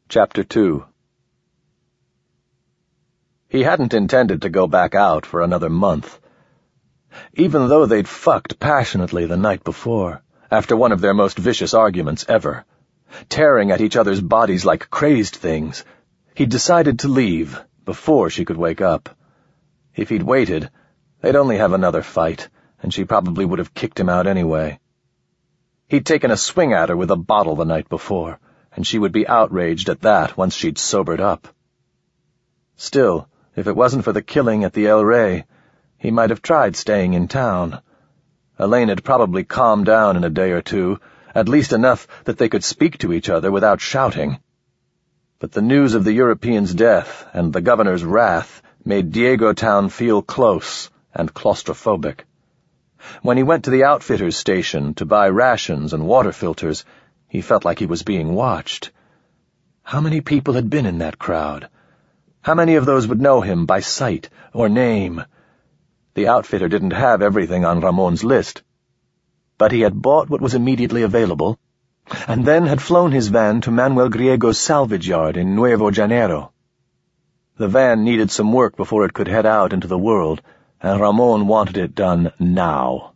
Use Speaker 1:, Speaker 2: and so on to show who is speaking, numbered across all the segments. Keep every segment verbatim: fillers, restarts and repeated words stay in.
Speaker 1: Chapter two. He hadn't intended to go back out for another month. Even though they'd fucked passionately the night before, after one of their most vicious arguments ever, tearing at each other's bodies like crazed things, he'd decided to leave before she could wake up. If he'd waited, they'd only have another fight, and she probably would have kicked him out anyway. He'd taken a swing at her with a bottle the night before, and she would be outraged at that once she'd sobered up. Still, if it wasn't for the killing at the El Rey, he might have tried staying in town. Elaine had probably calmed down in a day or two, at least enough that they could speak to each other without shouting. But the news of the European's death and the governor's wrath made Diego Town feel close and claustrophobic. When he went to the outfitter's station to buy rations and water filters, he felt like he was being watched. How many people had been in that crowd? How many of those would know him by sight or name? The outfitter didn't have everything on Ramon's list, but he had bought what was immediately available, and then had flown his van to Manuel Griego's salvage yard in Nuevo Janeiro. The van needed some work before it could head out into the world, and Ramon wanted it done now.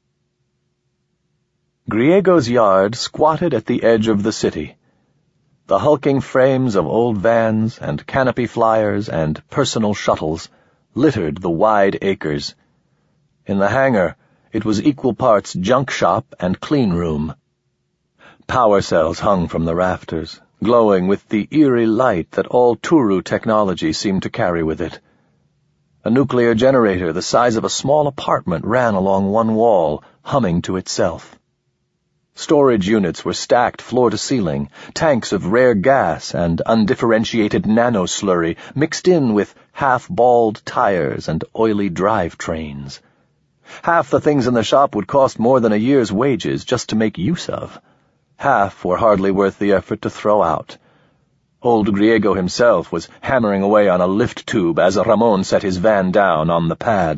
Speaker 1: Griego's yard squatted at the edge of the city. The hulking frames of old vans and canopy flyers and personal shuttles littered the wide acres. In the hangar, it was equal parts junk shop and clean room. Power cells hung from the rafters, glowing with the eerie light that all Turu technology seemed to carry with it. A nuclear generator the size of a small apartment ran along one wall, humming to itself. Storage units were stacked floor to ceiling, tanks of rare gas and undifferentiated nano-slurry mixed in with half-bald tires and oily drive trains. Half the things in the shop would cost more than a year's wages just to make use of. Half were hardly worth the effort to throw out. Old Griego himself was hammering away on a lift tube as Ramon set his van down on the pad.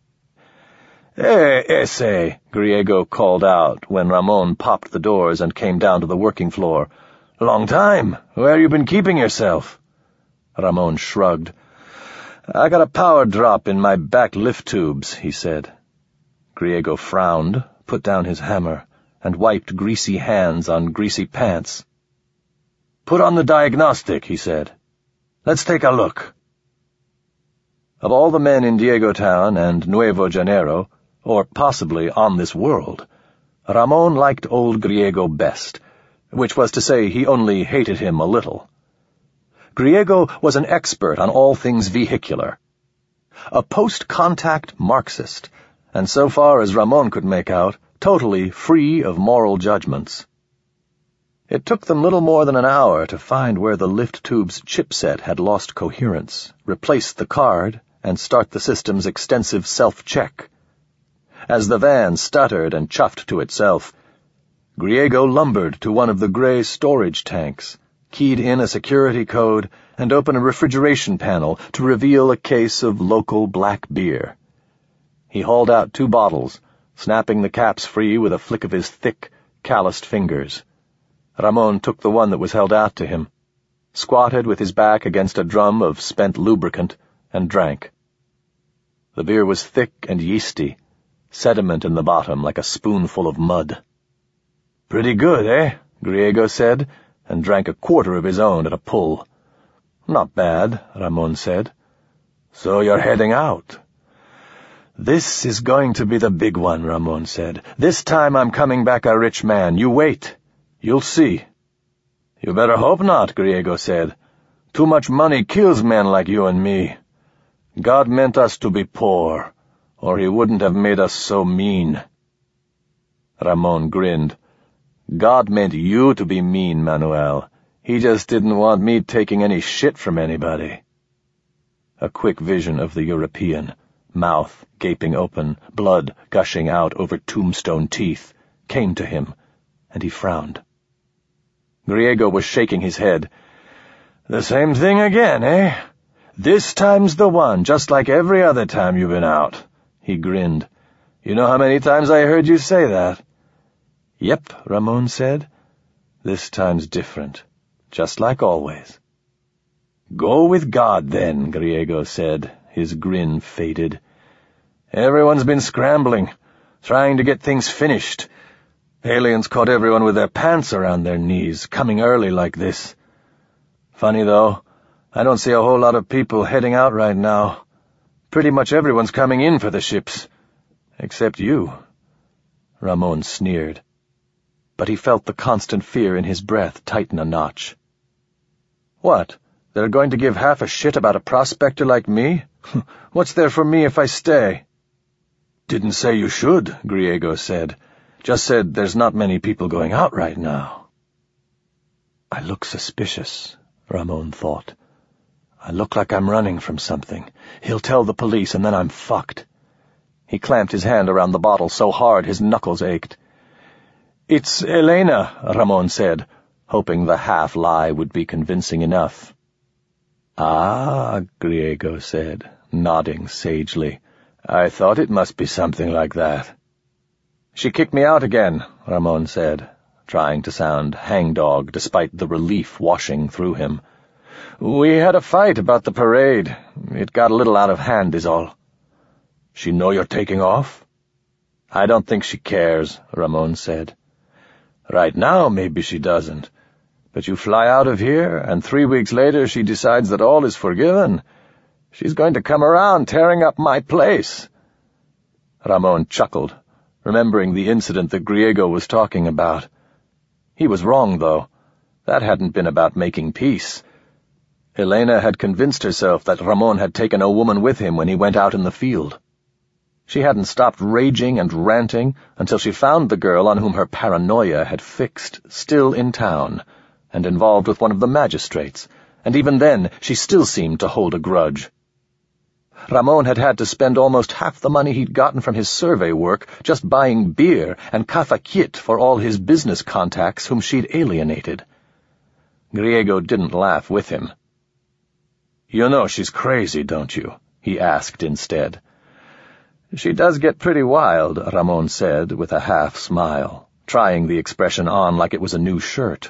Speaker 1: "Eh, ese," Griego called out when Ramon popped the doors and came down to the working floor. "Long time. Where you been keeping yourself?" Ramon shrugged. "I got a power drop in my back lift tubes," he said. Griego frowned, put down his hammer, and wiped greasy hands on greasy pants. "Put on the diagnostic," he said. "Let's take a look." Of all the men in Diego Town and Nuevo Janeiro, or possibly on this world, Ramon liked old Griego best, which was to say he only hated him a little. Griego was an expert on all things vehicular, a post-contact Marxist, and so far as Ramon could make out, totally free of moral judgments. It took them little more than an hour to find where the lift tube's chipset had lost coherence, replace the card, and start the system's extensive self-check. As the van stuttered and chuffed to itself, Griego lumbered to one of the gray storage tanks, keyed in a security code, and opened a refrigeration panel to reveal a case of local black beer. He hauled out two bottles, snapping the caps free with a flick of his thick, calloused fingers. Ramon took the one that was held out to him, squatted with his back against a drum of spent lubricant, and drank. The beer was thick and yeasty, sediment in the bottom like a spoonful of mud. "Pretty good, eh?" Griego said, and drank a quarter of his own at a pull. "Not bad," Ramon said. "So you're heading out?" "This is going to be the big one," Ramon said. "This time I'm coming back a rich man. You wait. You'll see." "You better hope not," Griego said. "Too much money kills men like you and me. God meant us to be poor, or he wouldn't have made us so mean." Ramon grinned. "God meant you to be mean, Manuel. He just didn't want me taking any shit from anybody." A quick vision of the European, mouth gaping open, blood gushing out over tombstone teeth, came to him, and he frowned. Griego was shaking his head. "The same thing again, eh? This time's the one, just like every other time you've been out." He grinned. "You know how many times I heard you say that?" "Yep," Ramon said. "This time's different. just like always. "Go with God, then," Griego said. His grin faded. "Everyone's been scrambling, trying to get things finished. Aliens caught everyone with their pants around their knees, coming early like this. Funny, though, I don't see a whole lot of people heading out right now. Pretty much everyone's coming in for the ships. Except you." Ramon sneered. But he felt the constant fear in his breath tighten a notch. "What? They're going to give half a shit about a prospector like me? What's there for me if I stay?" "Didn't say you should," Griego said. "Just said there's not many people going out right now." I look suspicious, Ramon thought. I look like I'm running from something. He'll tell the police and then I'm fucked. He clamped his hand around the bottle so hard his knuckles ached. "It's Elena," Ramon said, hoping the half-lie would be convincing enough. "Ah," Griego said, nodding sagely. "I thought it must be something like that." "She kicked me out again," Ramon said, trying to sound hangdog despite the relief washing through him. "We had a fight about the parade. It got a little out of hand is all." "She know you're taking off?" "I don't think she cares," Ramon said. "Right now maybe she doesn't. But you fly out of here, and three weeks later she decides that all is forgiven. She's going to come around tearing up my place." Ramon chuckled, remembering the incident that Griego was talking about. He was wrong, though. That hadn't been about making peace. Elena had convinced herself that Ramon had taken a woman with him when he went out in the field. She hadn't stopped raging and ranting until she found the girl on whom her paranoia had fixed, still in town, and involved with one of the magistrates, and even then she still seemed to hold a grudge. Ramon had had to spend almost half the money he'd gotten from his survey work just buying beer and kafakit for all his business contacts whom she'd alienated. Griego didn't laugh with him. "You know she's crazy, don't you?" he asked instead. "She does get pretty wild," Ramon said with a half-smile, trying the expression on like it was a new shirt.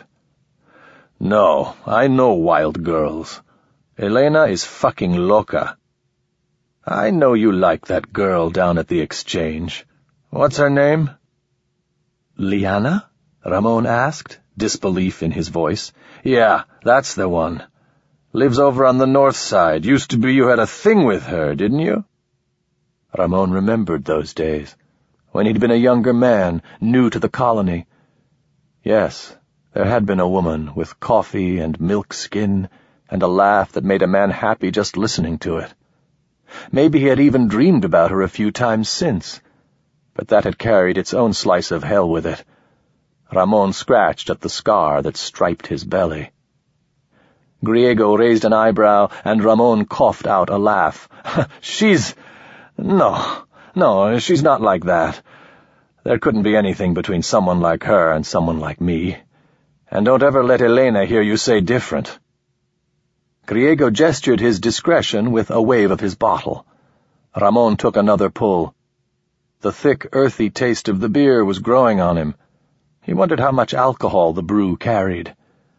Speaker 1: "No, I know wild girls. Elena is fucking loca. I know you like that girl down at the exchange. What's her name?" "Liana?" Ramon asked, disbelief in his voice. "Yeah, that's the one. Lives over on the north side. Used to be you had a thing with her, didn't you?" Ramon remembered those days, when he'd been a younger man, new to the colony. Yes, there had been a woman with coffee and milk skin and a laugh that made a man happy just listening to it. Maybe he had even dreamed about her a few times since, but that had carried its own slice of hell with it. Ramon scratched at the scar that striped his belly. Griego raised an eyebrow, and Ramon coughed out a laugh. "She's... No, no, she's not like that. There couldn't be anything between someone like her and someone like me. And don't ever let Elena hear you say different." Griego gestured his discretion with a wave of his bottle. Ramon took another pull. The thick, earthy taste of the beer was growing on him. He wondered how much alcohol the brew carried.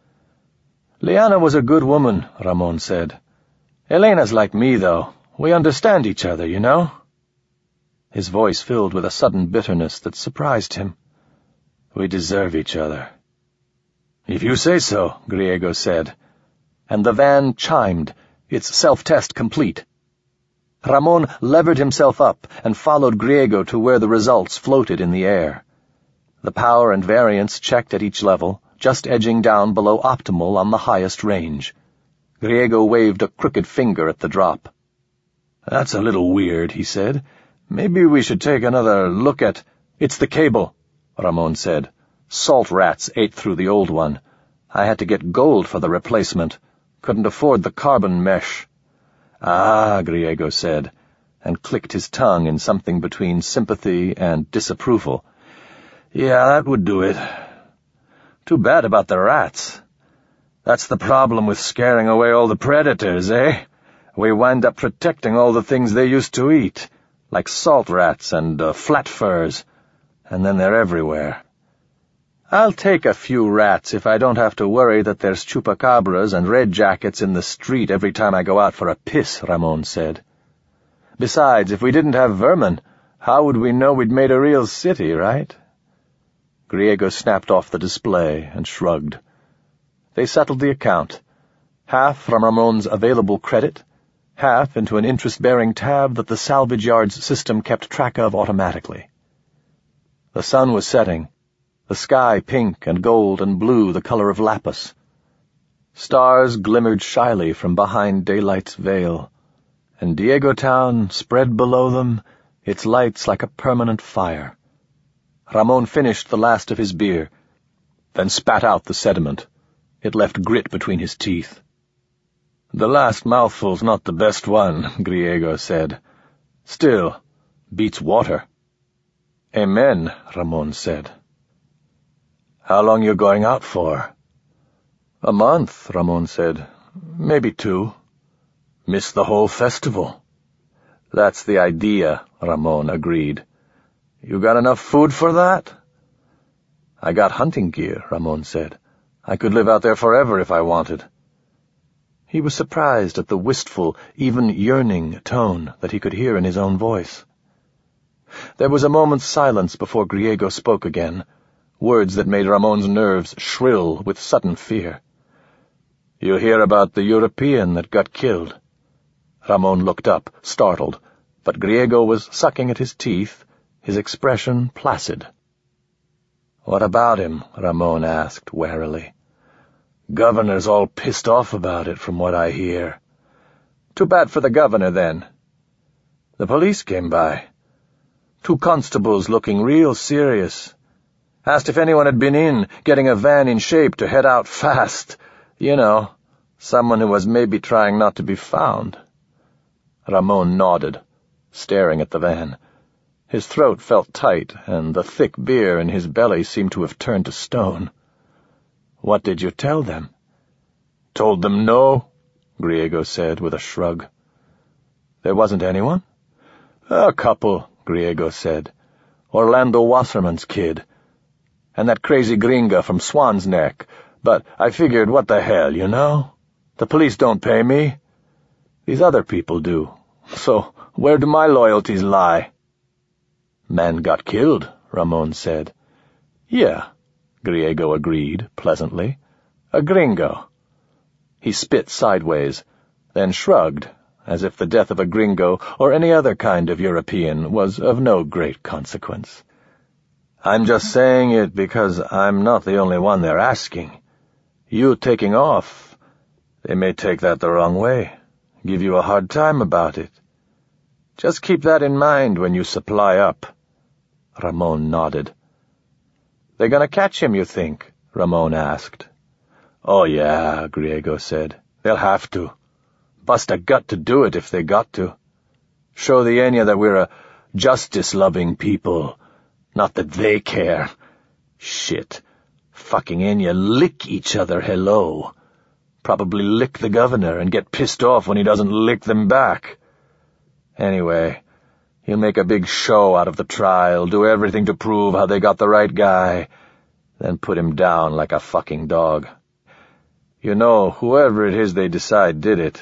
Speaker 1: "Liana was a good woman," Ramon said. "Elena's like me, though. We understand each other, you know?" His voice filled with a sudden bitterness that surprised him. "We deserve each other." "If you say so," Griego said, and the van chimed, its self-test complete. Ramon levered himself up and followed Griego to where the results floated in the air. The power and variance checked at each level, just edging down below optimal on the highest range. Griego waved a crooked finger at the drop. "That's a little weird," he said. "Maybe we should take another look at—" "It's the cable," Ramon said. "Salt rats ate through the old one. I had to get gold for the replacement. Couldn't afford the carbon mesh." "Ah," Griego said, and clicked his tongue in something between sympathy and disapproval. "Yeah, that would do it. Too bad about the rats. That's the problem with scaring away all the predators, eh? We wind up protecting all the things they used to eat, like salt rats and uh, flat furs, and then they're everywhere. I'll take a few rats if I don't have to worry that there's chupacabras and red jackets in the street every time I go out for a piss, Ramon said. Besides, if we didn't have vermin, how would we know we'd made a real city, right? Griego snapped off the display and shrugged. They settled the account, half from Ramon's available credit, half into an interest-bearing tab that the salvage yard's system kept track of automatically. The sun was setting, the sky pink and gold and blue the color of lapis. Stars glimmered shyly from behind daylight's veil, and Diego Town spread below them, its lights like a permanent fire. Ramon finished the last of his beer, then spat out the sediment. It left grit between his teeth. The last mouthful's not the best one, Griego said. Still, beats water. Amen, Ramon said. How long you going out for? A month, Ramon said. Maybe two. Miss the whole festival. That's the idea, Ramon agreed. You got enough food for that? I got hunting gear, Ramon said. I could live out there forever if I wanted. He was surprised at the wistful, even yearning tone that he could hear in his own voice. There was a moment's silence before Griego spoke again, words that made Ramon's nerves shrill with sudden fear. You hear about the European that got killed? Ramon looked up, startled, but Griego was sucking at his teeth, his expression placid. What about him? Ramon asked warily. Governor's all pissed off about it, from what I hear. Too bad for the governor, then. The police came by. Two constables looking real serious. Asked if anyone had been in, getting a van in shape to head out fast. You know, someone who was maybe trying not to be found. Ramon nodded, staring at the van. His throat felt tight, and the thick beer in his belly seemed to have turned to stone. What did you tell them? Told them no, Griego said with a shrug. There wasn't anyone? A couple, Griego said. Orlando Wasserman's kid. And that crazy gringa from Swan's Neck. But I figured, what the hell, you know? The police don't pay me. These other people do. So where do my loyalties lie? Man got killed, Ramon said. Yeah, Griego agreed, pleasantly. A gringo. He spit sideways, then shrugged, as if the death of a gringo or any other kind of European was of no great consequence. I'm just saying it because I'm not the only one they're asking. You taking off, they may take that the wrong way, give you a hard time about it. Just keep that in mind when you supply up. Ramon nodded. They're gonna catch him, you think? Ramon asked. Oh, yeah, Griego said. They'll have to. Bust a gut to do it if they got to. Show the Enya that we're a justice-loving people. Not that they care. Shit. Fucking Enya lick each other hello. Probably lick the governor and get pissed off when he doesn't lick them back. Anyway, he'll make a big show out of the trial, do everything to prove how they got the right guy, then put him down like a fucking dog. You know, whoever it is they decide did it.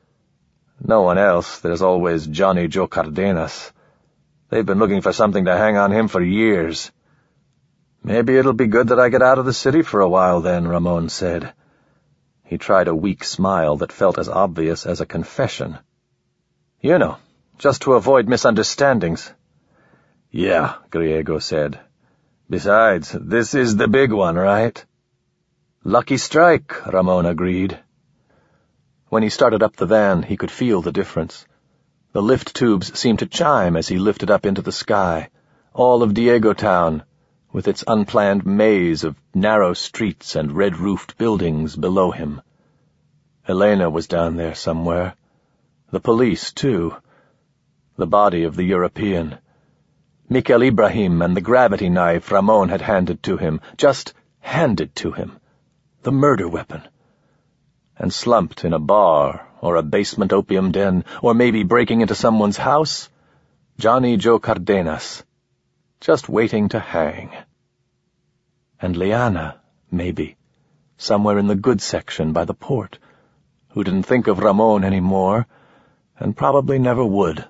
Speaker 1: No one else. There's always Johnny Joe Cardenas. They've been looking for something to hang on him for years. Maybe it'll be good that I get out of the city for a while then, Ramon said. He tried a weak smile that felt as obvious as a confession. You know, just to avoid misunderstandings. Yeah, Griego said. Besides, this is the big one, right? Lucky strike, Ramon agreed. When he started up the van, he could feel the difference. The lift tubes seemed to chime as he lifted up into the sky, all of Diego Town, with its unplanned maze of narrow streets and red-roofed buildings below him. Elena was down there somewhere. The police, too. The body of the European. Mikhail Ibrahim and the gravity knife Ramon had handed to him, just handed to him. The murder weapon. And slumped in a bar, or a basement opium den, or maybe breaking into someone's house, Johnny Joe Cardenas, just waiting to hang. And Liana, maybe, somewhere in the good section by the port, who didn't think of Ramon anymore, and probably never would.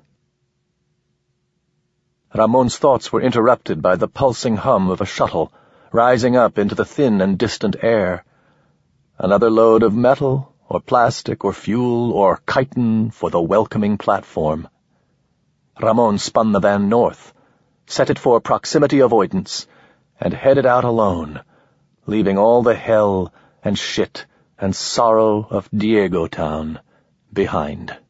Speaker 1: Ramon's thoughts were interrupted by the pulsing hum of a shuttle, rising up into the thin and distant air. Another load of metal, or plastic, or fuel, or chitin for the welcoming platform. Ramon spun the van north, set it for proximity avoidance, and headed out alone, leaving all the hell and shit and sorrow of Diego Town behind.